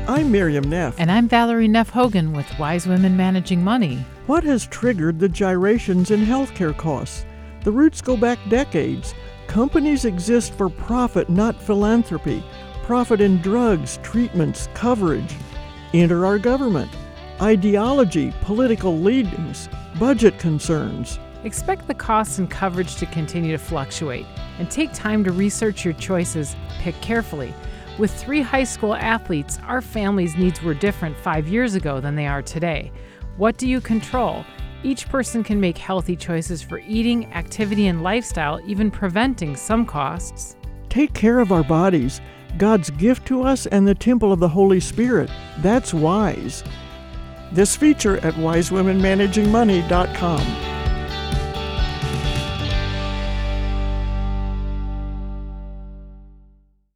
I'm Miriam Neff. And I'm Valerie Neff Hogan with Wise Women Managing Money. What has triggered the gyrations in healthcare costs? The roots go back decades. Companies exist for profit, not philanthropy. Profit in drugs, treatments, coverage. Enter our government. Ideology, political leanings, budget concerns. Expect the costs and coverage to continue to fluctuate, and take time to research your choices. Pick carefully. With 3 high school athletes, our family's needs were different 5 years ago than they are today. What do you control? Each person can make healthy choices for eating, activity, and lifestyle, even preventing some costs. Take care of our bodies, God's gift to us and the temple of the Holy Spirit. That's wise. This feature at wisewomenmanagingmoney.com.